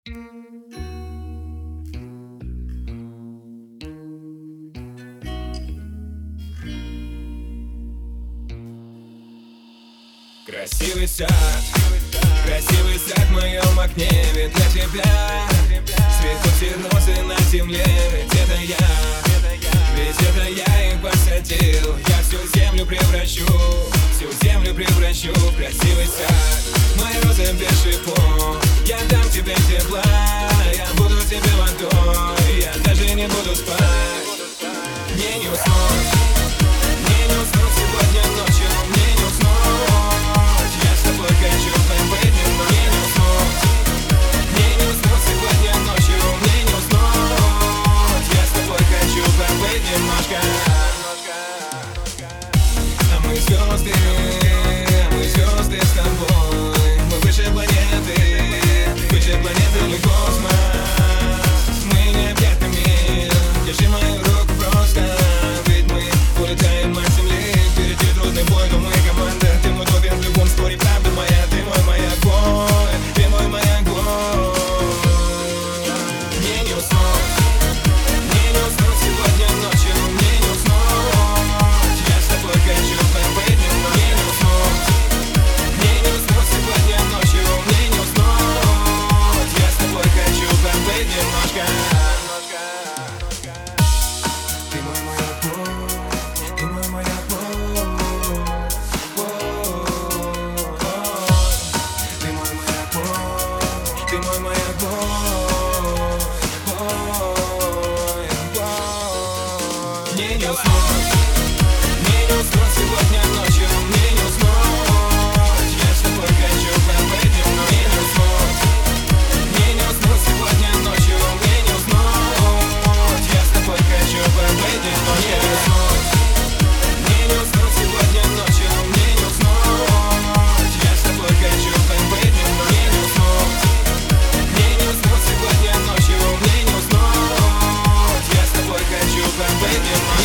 Красивый сад в моем окне, ведь для тебя цветут все розы на земле. Ведь это я их посадил. Я всю землю превращу в красивый сад. Мои розы без шипов, я дам тебе тепла. Я буду тебе водой, я даже не буду спать. Мне не уснуть сегодня ночью, мне не уснуть. Я с тобой хочу побыть немного. Мне не уснуть сегодня ночью, мне не уснуть. Я с тобой хочу побыть немножко. А мы звезды с тобой. Мы выше планеты или космос. Мы необъятный мир, держи мою руку просто. Ведь мы улетаем от земли. Впереди трудный бой, но мы команда. Ты мой удобен в любом споре, правда моя. Ты мой маяк, ты мой маяк. Мне не уснуть сегодня ночью, мне не уснуть. Я с тобой хочу побыть немного. Мне не уснуть сегодня ночью, мне не уснуть. Я с тобой хочу побыть немножко. Ты мой маяк, ты мой маяк, ты мой маяк, ты мой маяк. Мне не уснуть сегодня ночью, мне не уснуть. Я с тобой хочу побыть немного. Мне не уснуть сегодня ночью, мне не уснуть. Я с тобой хочу побыть немного. Мне не уснуть сегодня ночью, мне не уснуть. Я с тобой хочу побыть немного. Мне не уснуть сегодня ночью, мне не уснуть. Я с тобой хочу побыть немного.